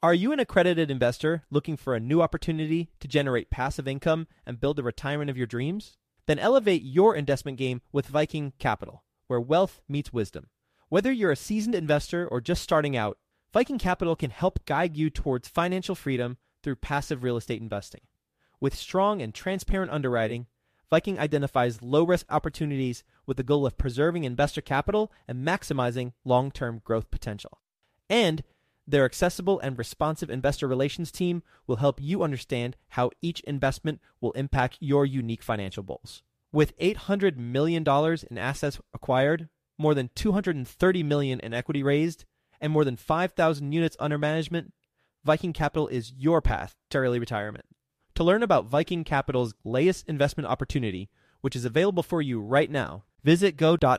Are you an accredited investor looking for a new opportunity to generate passive income and build the retirement of your dreams? Then elevate your investment game with Viking Capital, where wealth meets wisdom. Whether you're a seasoned investor or just starting out, Viking Capital can help guide you towards financial freedom through passive real estate investing. With strong and transparent underwriting, Viking identifies low-risk opportunities with the goal of preserving investor capital and maximizing long-term growth potential. And their accessible and responsive investor relations team will help you understand how each investment will impact your unique financial goals. With $800 million in assets acquired, more than $230 million in equity raised, and more than 5,000 units under management, Viking Capital is your path to early retirement. To learn about Viking Capital's latest investment opportunity, which is available for you right now, visit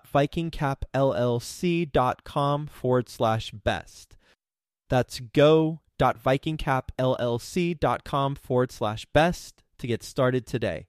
go.vikingcapllc.com/best. That's go.vikingcapllc.com/best to get started today.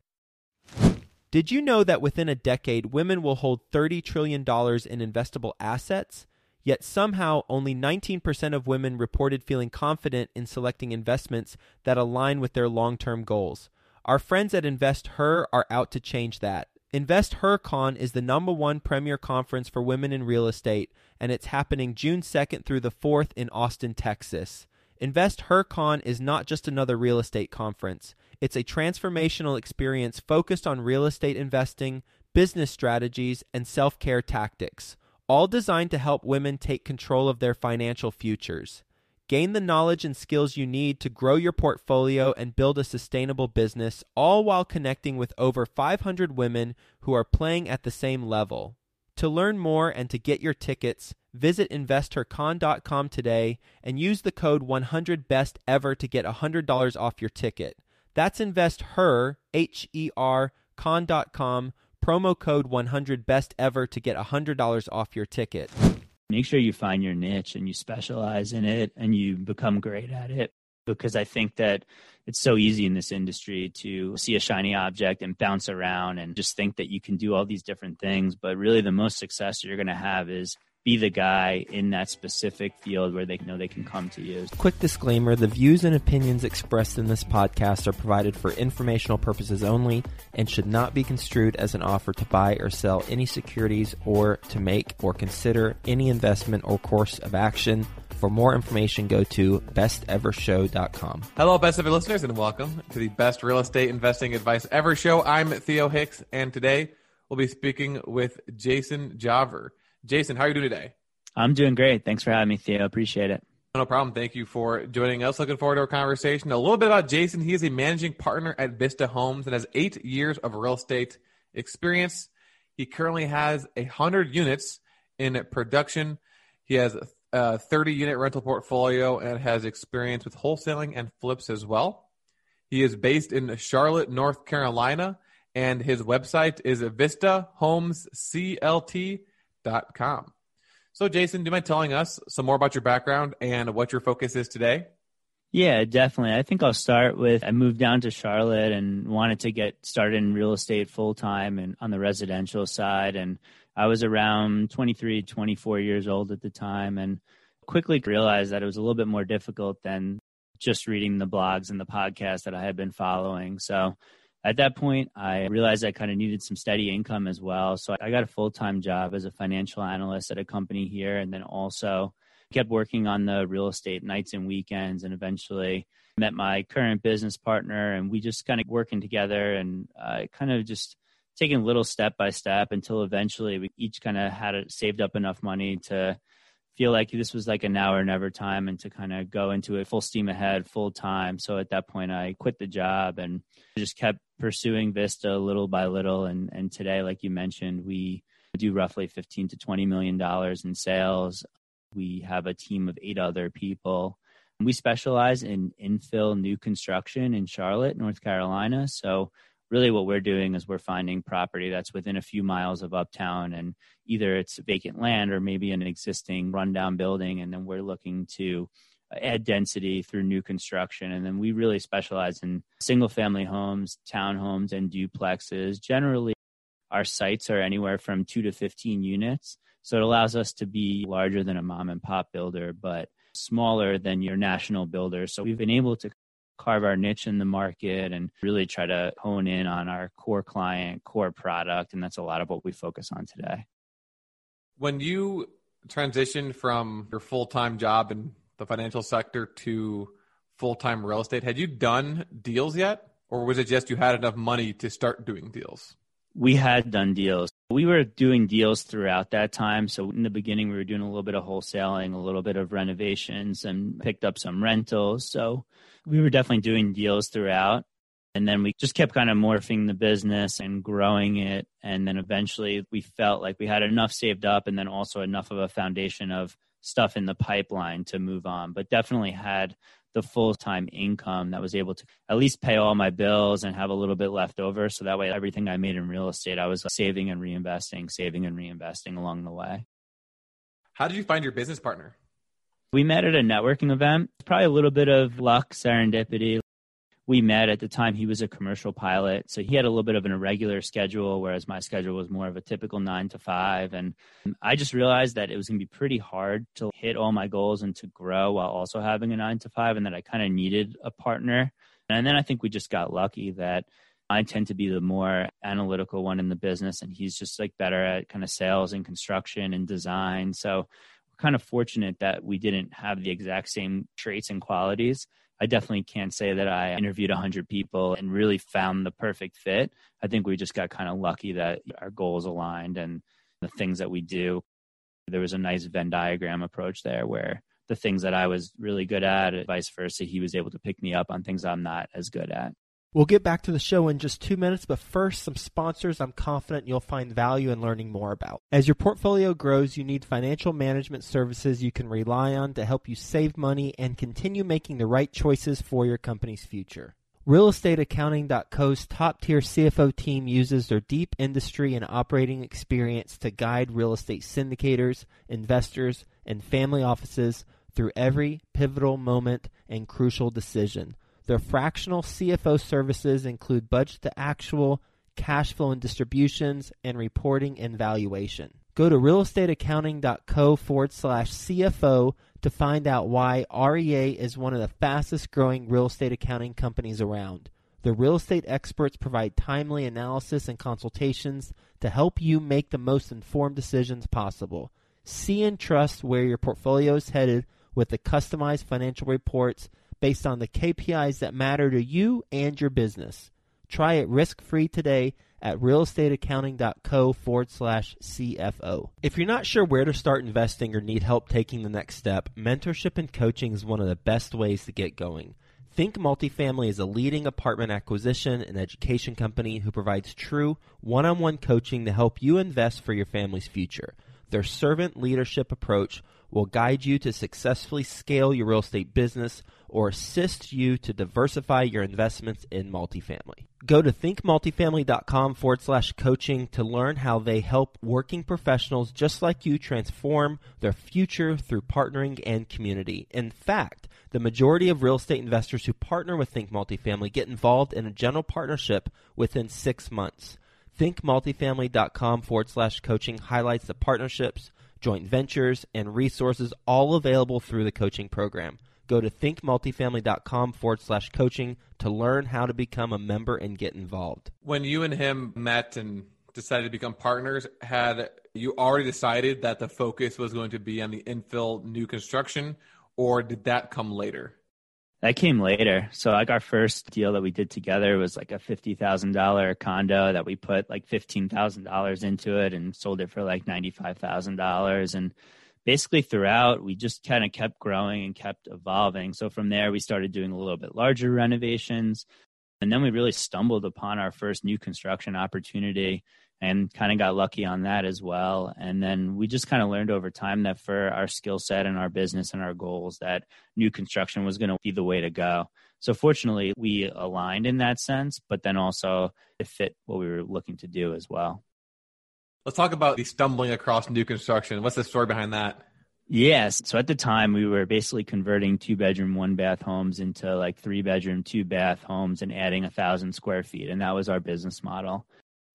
Did you know that within a decade, women will hold $30 trillion in investable assets? Yet somehow only 19% of women reported feeling confident in selecting investments that align with their long-term goals. Our friends at InvestHer are out to change that. InvestHerCon is the #1 premier conference for women in real estate, and it's happening June 2nd through the 4th in Austin, Texas. InvestHerCon is not just another real estate conference. It's a transformational experience focused on real estate investing, business strategies, and self-care tactics, all designed to help women take control of their financial futures. Gain the knowledge and skills you need to grow your portfolio and build a sustainable business, all while connecting with over 500 women who are playing at the same level. To learn more and to get your tickets, visit InvestHerCon.com today and use the code 100BESTEVER to get $100 off your ticket. That's InvestHer, H-E-R, con.com, promo code 100BESTEVER to get $100 off your ticket. Make sure you find your niche and you specialize in it and you become great at it, because I think that it's so easy in this industry to see a shiny object and bounce around and just think that you can do all these different things. But really the most success you're going to have is be the guy in that specific field where they know they can come to you. Quick disclaimer, the views and opinions expressed in this podcast are provided for informational purposes only and should not be construed as an offer to buy or sell any securities or to make or consider any investment or course of action. For more information, go to bestevershow.com. Hello, Best Ever listeners, and welcome to the Best Real Estate Investing Advice Ever Show. I'm Theo Hicks, and today we'll be speaking with Jason Jawver. Jason, how are you doing today? I'm doing great. Thanks for having me, Theo. Appreciate it. No problem. Thank you for joining us. Looking forward to our conversation. A little bit about Jason. He is a managing partner at Vista Homes and has 8 years of real estate experience. He currently has 100 units in production. He has a 30-unit rental portfolio and has experience with wholesaling and flips as well. He is based in Charlotte, North Carolina, and his website is VistaHomesCLT.com. So, Jason, do you mind telling us some more about your background and what your focus is today? Yeah, definitely. I think I'll start with, I moved down to Charlotte and wanted to get started in real estate full-time and on the residential side. And I was around 23, 24 years old at the time and quickly realized that it was a little bit more difficult than just reading the blogs and the podcasts that I had been following. So at that point, I realized I kind of needed some steady income as well. So I got a full-time job as a financial analyst at a company here, and then also kept working on the real estate nights and weekends, and eventually met my current business partner, and we just kind of working together and kind of just taking little step by step until eventually we each kind of had saved up enough money to feel like this was like a now or never time and to kind of go into it full steam ahead, full time. So at that point, I quit the job and just kept pursuing Vista little by little. And today, like you mentioned, we do roughly $15 to $20 million in sales. We have a team of 8 other people. We specialize in infill new construction in Charlotte, North Carolina. So really what we're doing is we're finding property that's within a few miles of uptown, and either it's vacant land or maybe an existing rundown building. And then we're looking to add density through new construction. And then we really specialize in single family homes, townhomes, and duplexes. Generally, our sites are anywhere from 2 to 15 units. So it allows us to be larger than a mom and pop builder, but smaller than your national builders. So we've been able to carve our niche in the market and really try to hone in on our core client, core product. And that's a lot of what we focus on today. When you transitioned from your full-time job in the financial sector to full-time real estate, had you done deals yet? Or was it just you had enough money to start doing deals? We had done deals. We were doing deals throughout that time. So in the beginning, we were doing a little bit of wholesaling, a little bit of renovations, and picked up some rentals. So we were definitely doing deals throughout. And then we just kept kind of morphing the business and growing it. And then eventually we felt like we had enough saved up and then also enough of a foundation of stuff in the pipeline to move on. But definitely had the full-time income that was able to at least pay all my bills and have a little bit left over. So that way, everything I made in real estate, I was saving and reinvesting along the way. How did you find your business partner? We met at a networking event, probably a little bit of luck, serendipity. We met at the time. He was a commercial pilot. So he had a little bit of an irregular schedule, whereas my schedule was more of a typical 9 to 5. And I just realized that it was going to be pretty hard to hit all my goals and to grow while also having a 9 to 5, and that I kind of needed a partner. And then I think we just got lucky that I tend to be the more analytical one in the business, and he's just like better at kind of sales and construction and design. So we're kind of fortunate that we didn't have the exact same traits and qualities. I definitely can't say that I interviewed 100 people and really found the perfect fit. I think we just got kind of lucky that our goals aligned and the things that we do. There was a nice Venn diagram approach there where the things that I was really good at, and vice versa, he was able to pick me up on things I'm not as good at. We'll get back to the show in just 2 minutes, but first, some sponsors I'm confident you'll find value in learning more about. As your portfolio grows, you need financial management services you can rely on to help you save money and continue making the right choices for your company's future. RealestateAccounting.co's top-tier CFO team uses their deep industry and operating experience to guide real estate syndicators, investors, and family offices through every pivotal moment and crucial decision. Their fractional CFO services include budget to actual, cash flow and distributions, and reporting and valuation. Go to realestateaccounting.co/CFO to find out why REA is one of the fastest growing real estate accounting companies around. The real estate experts provide timely analysis and consultations to help you make the most informed decisions possible. See and trust where your portfolio is headed with the customized financial reports based on the KPIs that matter to you and your business. Try it risk-free today at realestateaccounting.co/CFO. If you're not sure where to start investing or need help taking the next step, mentorship and coaching is one of the best ways to get going. Think Multifamily is a leading apartment acquisition and education company who provides true one-on-one coaching to help you invest for your family's future. Their servant leadership approach will guide you to successfully scale your real estate business or assist you to diversify your investments in multifamily. Go to thinkmultifamily.com/coaching to learn how they help working professionals just like you transform their future through partnering and community. In fact, the majority of real estate investors who partner with Think Multifamily get involved in a general partnership within 6 months. thinkmultifamily.com/coaching highlights the partnerships, joint ventures, and resources all available through the coaching program. Go to thinkmultifamily.com/coaching to learn how to become a member and get involved. When you and him met and decided to become partners, had you already decided that the focus was going to be on the infill new construction, or did that come later? That came later. So like our first deal that we did together was like a $50,000 condo that we put like $15,000 into it and sold it for like $95,000. And basically throughout, we just kind of kept growing and kept evolving. So from there, we started doing a little bit larger renovations. And then we really stumbled upon our first new construction opportunity and kind of got lucky on that as well. And then we just kind of learned over time that for our skill set and our business and our goals, that new construction was going to be the way to go. So fortunately, we aligned in that sense, but then also it fit what we were looking to do as well. Let's talk about the stumbling across new construction. What's the story behind that? Yes. So at the time, we were basically converting 2-bedroom, 1-bath homes into like 3-bedroom, 2-bath homes and adding 1,000 square feet. And that was our business model.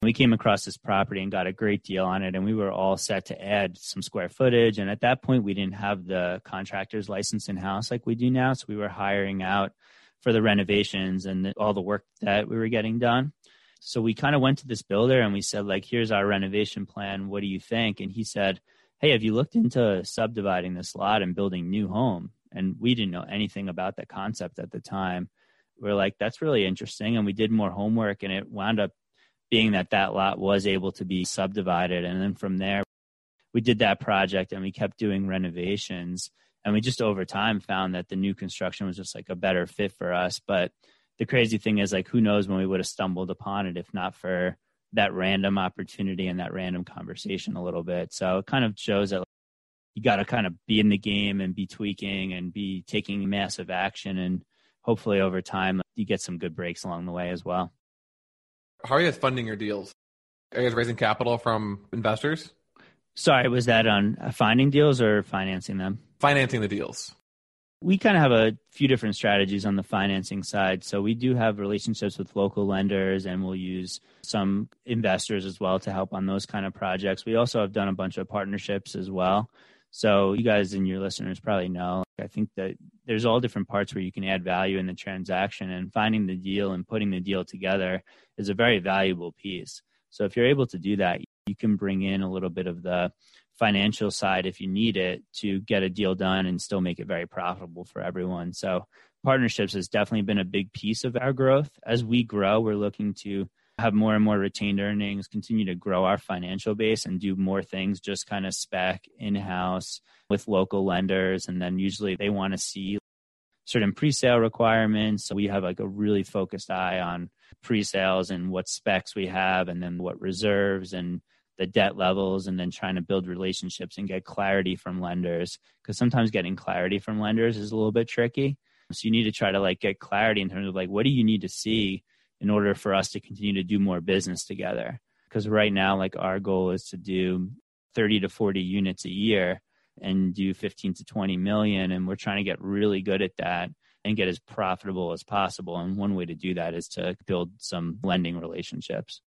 We came across this property and got a great deal on it, and we were all set to add some square footage. And at that point, we didn't have the contractor's license in-house like we do now, so we were hiring out for the renovations and all the work that we were getting done. So we kind of went to this builder and we said, like, here's our renovation plan. What do you think? And he said, hey, have you looked into subdividing this lot and building new home? And we didn't know anything about that concept at the time. We're like, that's really interesting. And we did more homework, and it wound up being that lot was able to be subdivided. And then from there, we did that project and we kept doing renovations. And we just over time found that the new construction was just like a better fit for us. But the crazy thing is, like, who knows when we would have stumbled upon it if not for that random opportunity and that random conversation a little bit. So it kind of shows that you got to kind of be in the game and be tweaking and be taking massive action. And hopefully over time, you get some good breaks along the way as well. How are you guys funding your deals? Are you guys raising capital from investors? Sorry, was that on finding deals or financing them? Financing the deals. We kind of have a few different strategies on the financing side. So we do have relationships with local lenders, and we'll use some investors as well to help on those kind of projects. We also have done a bunch of partnerships as well. So you guys and your listeners probably know, I think that there's all different parts where you can add value in the transaction, and finding the deal and putting the deal together is a very valuable piece. So if you're able to do that, you can bring in a little bit of the financial side if you need it to get a deal done and still make it very profitable for everyone. So partnerships has definitely been a big piece of our growth. As we grow, we're looking to have more and more retained earnings, continue to grow our financial base, and do more things just kind of spec in-house with local lenders. And then usually they want to see certain pre-sale requirements. So we have like a really focused eye on pre-sales and what specs we have, and then what reserves and the debt levels, and then trying to build relationships and get clarity from lenders. Because sometimes getting clarity from lenders is a little bit tricky. So you need to try to like get clarity in terms of like, what do you need to see in order for us to continue to do more business together? Because right now, like, our goal is to do 30 to 40 units a year and do 15 to 20 million. And we're trying to get really good at that and get as profitable as possible. And one way to do that is to build some lending relationships.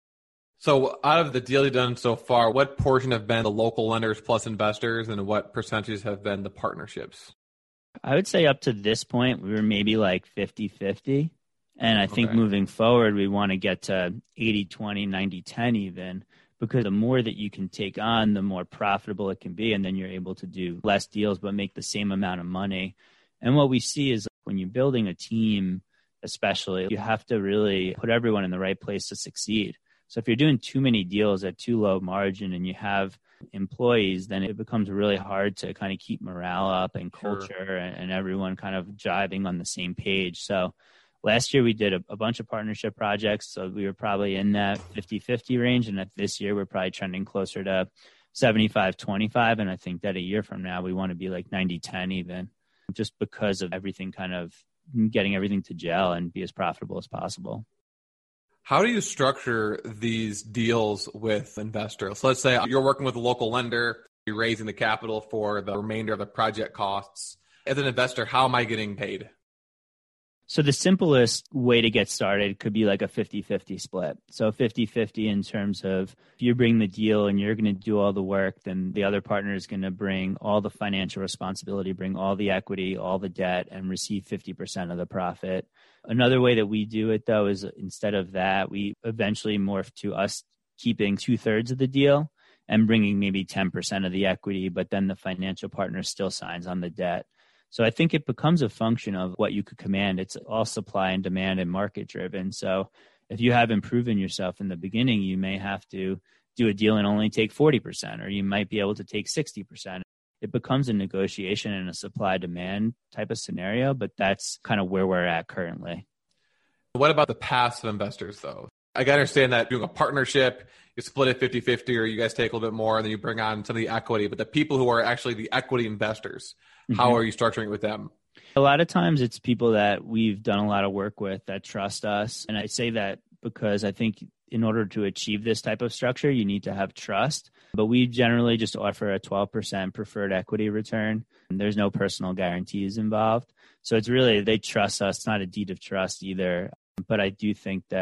So out of the deal you've done so far, what portion have been the local lenders plus investors, and what percentages have been the partnerships? I would say up to this point, we were maybe like 50-50. And I think moving forward, we want to get to 80-20, 90-10 even, because the more that you can take on, the more profitable it can be. And then you're able to do less deals, but make the same amount of money. And what we see is when you're building a team, especially, you have to really put everyone in the right place to succeed. So if you're doing too many deals at too low margin and you have employees, then it becomes really hard to kind of keep morale up and culture and everyone kind of jiving on the same page. So last year we did a bunch of partnership projects. So we were probably in that 50-50 range. And this year we're probably trending closer to 75-25. And I think that a year from now, we want to be like 90-10 even, just because of everything kind of getting everything to gel and be as profitable as possible. How do you structure these deals with investors? So let's say you're working with a local lender, you're raising the capital for the remainder of the project costs. As an investor, how am I getting paid? So the simplest way to get started could be like a 50-50 split. So 50-50 in terms of if you bring the deal and you're going to do all the work, then the other partner is going to bring all the financial responsibility, bring all the equity, all the debt, and receive 50% of the profit. Another way that we do it, though, is instead of that, we eventually morph to us keeping 2/3 of the deal and bringing maybe 10% of the equity, but then the financial partner still signs on the debt. So I think it becomes a function of what you could command. It's all supply and demand and market driven. So if you haven't proven yourself in the beginning, you may have to do a deal and only take 40%, or you might be able to take 60%. It becomes a negotiation and a supply demand type of scenario, but that's kind of where we're at currently. What about the passive investors though? I can understand that doing a partnership, you split it 50-50, or you guys take a little bit more and then you bring on some of the equity, but the people who are actually the equity investors, how are you structuring it with them? A lot of times it's people that we've done a lot of work with that trust us. And I say that because I think in order to achieve this type of structure, you need to have trust. But we generally just offer a 12% preferred equity return. And there's no personal guarantees involved. So it's really, they trust us. It's not a deed of trust either. But I do think that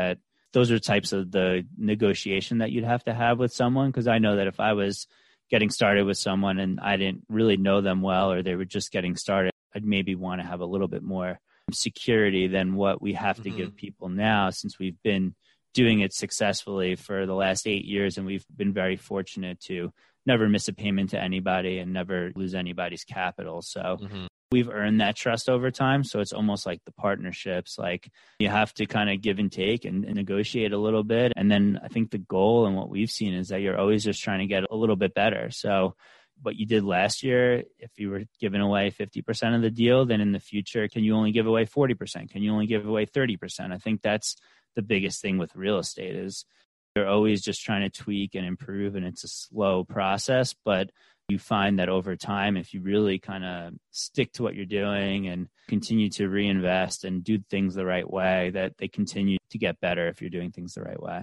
those are types of the negotiation that you'd have to have with someone. Because I know that if I was getting started with someone and I didn't really know them well, or they were just getting started, I'd maybe want to have a little bit more security than what we have to give people now, since we've been doing it successfully for the last 8 years. And we've been very fortunate to never miss a payment to anybody and never lose anybody's capital. So we've earned that trust over time. So it's almost like the partnerships, like you have to kind of give and take and negotiate a little bit. And then I think the goal and what we've seen is that you're always just trying to get a little bit better. So what you did last year, if you were giving away 50% of the deal, then in the future, can you only give away 40%? Can you only give away 30%? I think that's the biggest thing with real estate is you're always just trying to tweak and improve, and it's a slow process, but you find that over time, if you really kind of stick to what you're doing and continue to reinvest and do things the right way, that they continue to get better if you're doing things the right way.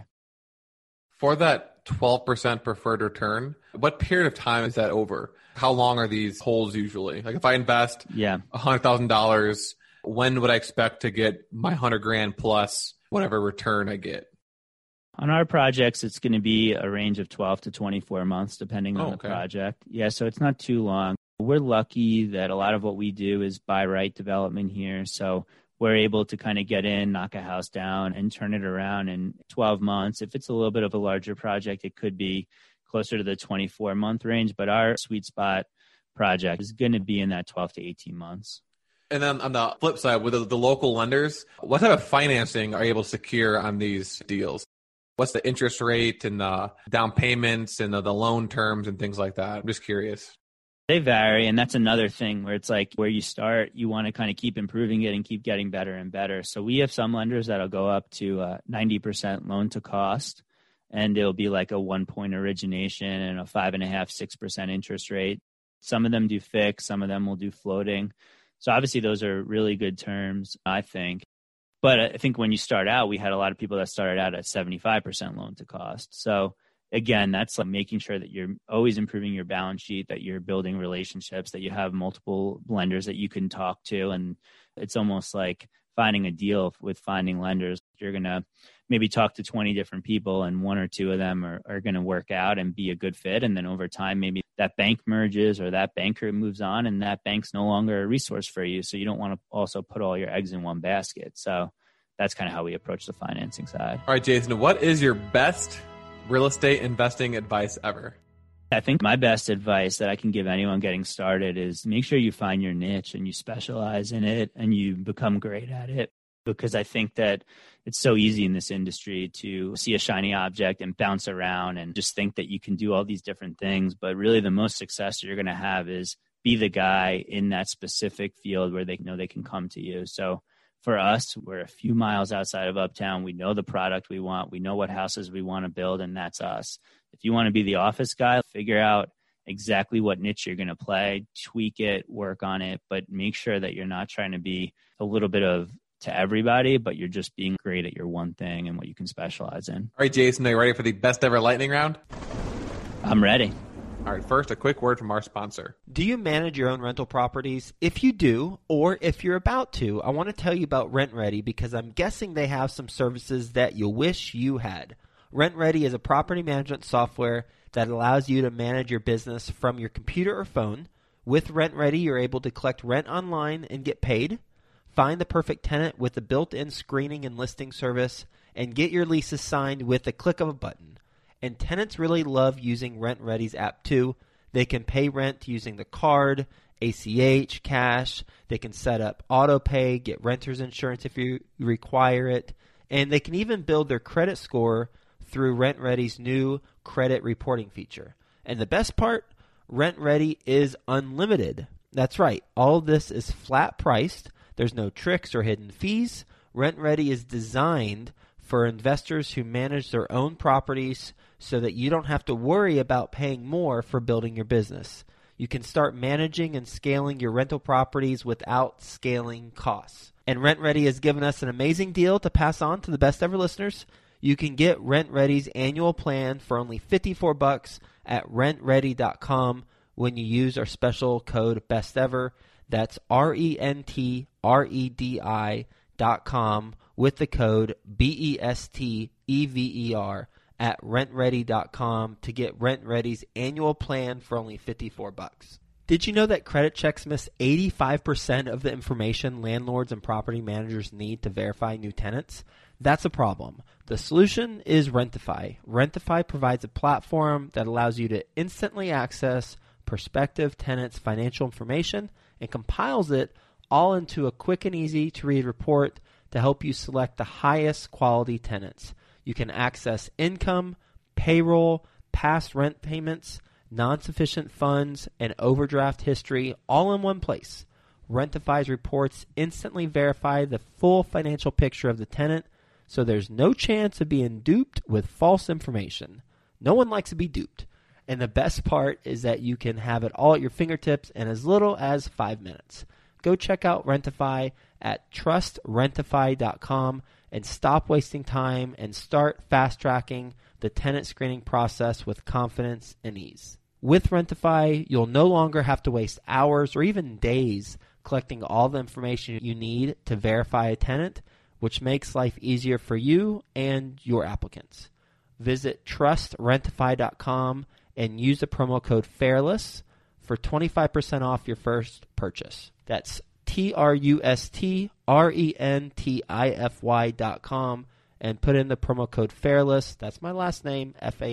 For that 12% preferred return, what period of time is that over? How long are these holds usually? Like if I invest $100,000, when would I expect to get my $100,000 plus whatever return I get? On our projects, it's going to be a range of 12 to 24 months, depending on the project. Yeah, so it's not too long. We're lucky that a lot of what we do is by right development here. So we're able to kind of get in, knock a house down, and turn it around in 12 months. If it's a little bit of a larger project, it could be closer to the 24-month range. But our sweet spot project is going to be in that 12 to 18 months. And then on the flip side, with the local lenders, what type of financing are you able to secure on these deals? What's the interest rate and the down payments and the loan terms and things like that? I'm just curious. They vary, and that's another thing where it's like where you start, you want to kind of keep improving it and keep getting better and better. So we have some lenders that'll go up to 90% loan to cost, and it'll be like a 1-point origination and a 5.5%, 6% interest rate. Some of them do fixed, some of them will do floating. So obviously those are really good terms, I think. But I think when you start out, we had a lot of people that started out at 75% loan to cost. So again, that's like making sure that you're always improving your balance sheet, that you're building relationships, that you have multiple lenders that you can talk to. And it's almost like finding a deal with finding lenders. You're going to maybe talk to 20 different people, and 1 or 2 of them are going to work out and be a good fit. And then over time, maybe that bank merges or that banker moves on and that bank's no longer a resource for you. So you don't want to also put all your eggs in one basket. So that's kind of how we approach the financing side. All right, Jason, what is your best real estate investing advice ever? I think my best advice that I can give anyone getting started is make sure you find your niche and you specialize in it and you become great at it. Because I think that it's so easy in this industry to see a shiny object and bounce around and just think that you can do all these different things. But really the most success you're going to have is be the guy in that specific field where they know they can come to you. So for us, we're a few miles outside of Uptown. We know the product we want. We know what houses we want to build, and that's us. If you want to be the office guy, figure out exactly what niche you're going to play, tweak it, work on it, but make sure that you're not trying to be a little bit of to everybody, but you're just being great at your one thing and what you can specialize in. All right, Jason, are you ready for the best ever lightning round? I'm ready. All right, first, a quick word from our sponsor. Do you manage your own rental properties? If you do, or if you're about to, I want to tell you about RentRedi because I'm guessing they have some services that you wish you had. RentRedi is a property management software that allows you to manage your business from your computer or phone. With RentRedi, you're able to collect rent online and get paid, find the perfect tenant with a built-in screening and listing service, and get your leases signed with the click of a button. And tenants really love using RentRedi's app too. They can pay rent using the card, ACH, cash. They can set up auto pay, get renter's insurance if you require it. And they can even build their credit score through RentRedi's new credit reporting feature. And the best part, RentRedi is unlimited. That's right. All of this is flat priced. There's no tricks or hidden fees. RentRedi is designed for investors who manage their own properties so that you don't have to worry about paying more for building your business. You can start managing and scaling your rental properties without scaling costs. And RentRedi has given us an amazing deal to pass on to the best ever listeners. You can get RentRedi's annual plan for only $54 at rentredi.com when you use our special code BESTEVER. That's RENTREDI.com with the code BESTEVER at RentReady.com to get RentReady's annual plan for only $54. Did you know that credit checks miss 85% of the information landlords and property managers need to verify new tenants? That's a problem. The solution is Rentify. Rentify provides a platform that allows you to instantly access prospective tenants' financial information and compiles it all into a quick and easy to read report to help you select the highest quality tenants. You can access income, payroll, past rent payments, non-sufficient funds, and overdraft history all in one place. Rentify's reports instantly verify the full financial picture of the tenant, so there's no chance of being duped with false information. No one likes to be duped. And the best part is that you can have it all at your fingertips in as little as 5 minutes. Go check out Rentify at trustrentify.com and stop wasting time and start fast-tracking the tenant screening process with confidence and ease. With Rentify, you'll no longer have to waste hours or even days collecting all the information you need to verify a tenant, which makes life easier for you and your applicants. Visit trustrentify.com and use the promo code FAIRLESS for 25% off your first purchase. That's trustrentify.com and put in the promo code FAIRLESS. That's my last name,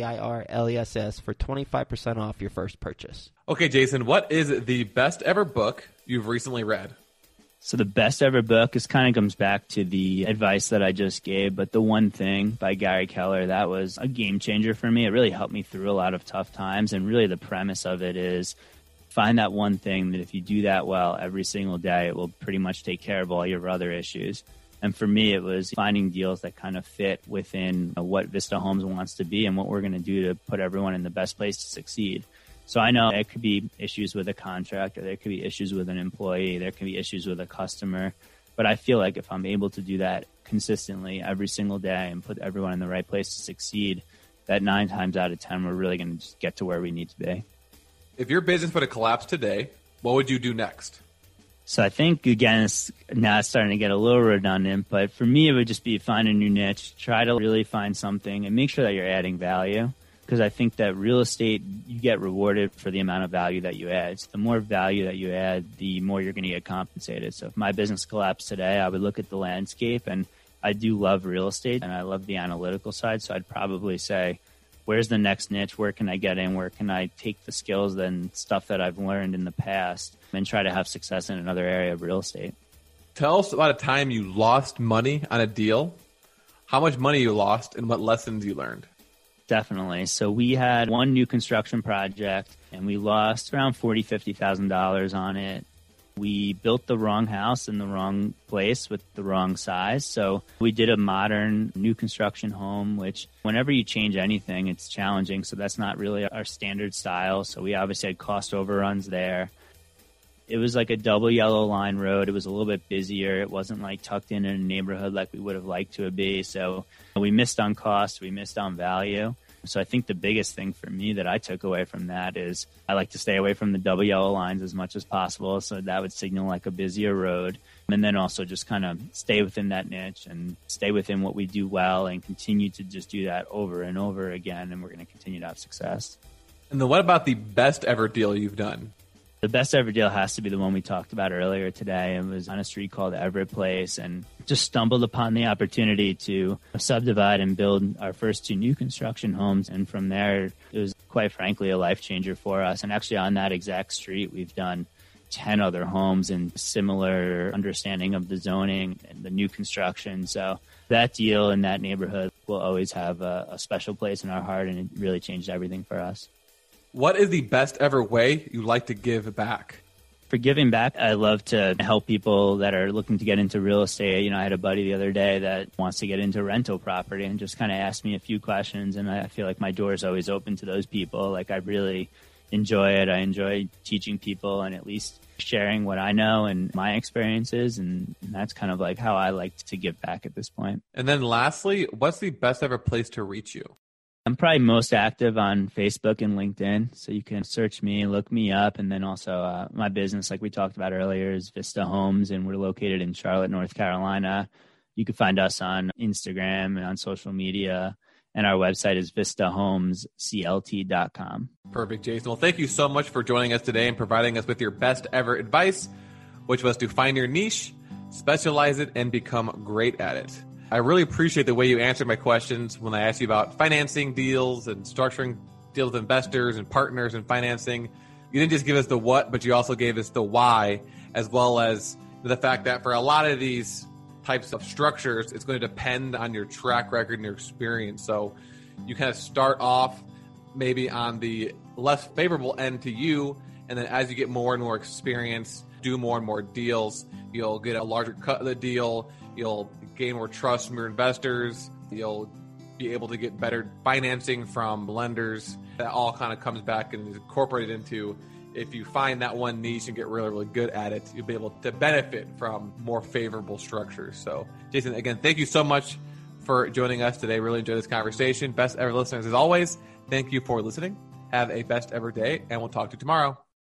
FAIRLESS, for 25% off your first purchase. Okay, Jason, what is the best ever book you've recently read? So the best ever book is kind of comes back to the advice that I just gave, but The One Thing by Gary Keller, that was a game changer for me. It really helped me through a lot of tough times, and really the premise of it is find that one thing that if you do that well every single day, it will pretty much take care of all your other issues. And for me, it was finding deals that kind of fit within what Vista Homes wants to be and what we're going to do to put everyone in the best place to succeed. So I know there could be issues with a contractor, there could be issues with an employee, there could be issues with a customer. But I feel like if I'm able to do that consistently every single day and put everyone in the right place to succeed, that 9 times out of 10, we're really going to just get to where we need to be. If your business were to collapse today, what would you do next? So I think, again, now it's starting to get a little redundant, but for me, it would just be find a new niche, try to really find something and make sure that you're adding value. Because I think that real estate, you get rewarded for the amount of value that you add. So the more value that you add, the more you're going to get compensated. So if my business collapsed today, I would look at the landscape, and I do love real estate and I love the analytical side. So I'd probably say, where's the next niche? Where can I get in? Where can I take the skills and stuff that I've learned in the past and try to have success in another area of real estate? Tell us about a time you lost money on a deal, how much money you lost, and what lessons you learned. Definitely. So we had one new construction project and we lost around $40,000, $50,000 on it. We built the wrong house in the wrong place with the wrong size. So we did a modern new construction home, which whenever you change anything, it's challenging. So that's not really our standard style. So we obviously had cost overruns there. It was like a double yellow line road. It was a little bit busier. It wasn't like tucked in a neighborhood like we would have liked to be. So we missed on cost. We missed on value. So I think the biggest thing for me that I took away from that is I like to stay away from the double yellow lines as much as possible. So that would signal like a busier road. And then also just kind of stay within that niche and stay within what we do well and continue to just do that over and over again. And we're going to continue to have success. And then what about the best ever deal you've done? The best ever deal has to be the one we talked about earlier today. It was on a street called Everett Place, and just stumbled upon the opportunity to subdivide and build our first 2 new construction homes. And from there, it was quite frankly a life changer for us. And actually on that exact street, we've done 10 other homes and similar understanding of the zoning and the new construction. So that deal in that neighborhood will always have a special place in our heart, and it really changed everything for us. What is the best ever way you like to give back? For giving back, I love to help people that are looking to get into real estate. You know, I had a buddy the other day that wants to get into rental property and just kind of asked me a few questions. And I feel like my door is always open to those people. Like, I really enjoy it. I enjoy teaching people and at least sharing what I know and my experiences. And that's kind of like how I like to give back at this point. And then lastly, what's the best ever place to reach you? I'm probably most active on Facebook and LinkedIn, so you can search me, look me up, and then also my business, like we talked about earlier, is Vista Homes, and we're located in Charlotte, North Carolina. you can find us on Instagram and on social media. And our website is vistahomesclt.com. Perfect, Jason. Well, thank you so much for joining us today and providing us with your best ever advice, which was to find your niche, specialize it, and become great at it. I really appreciate the way you answered my questions when I asked you about financing deals and structuring deals with investors and partners and financing. You didn't just give us the what, but you also gave us the why, as well as the fact that for a lot of these types of structures, it's going to depend on your track record and your experience. So you kind of start off maybe on the less favorable end to you, and then as you get more and more experience, do more and more deals, you'll get a larger cut of the deal, you'll gain more trust from your investors, you'll be able to get better financing from lenders. That all kind of comes back and is incorporated into, if you find that one niche and get really, really good at it, you'll be able to benefit from more favorable structures. So, Jason, again, thank you so much for joining us today. Really enjoyed this conversation. Best ever listeners, as always, thank you for listening. Have a best ever day, and we'll talk to you tomorrow.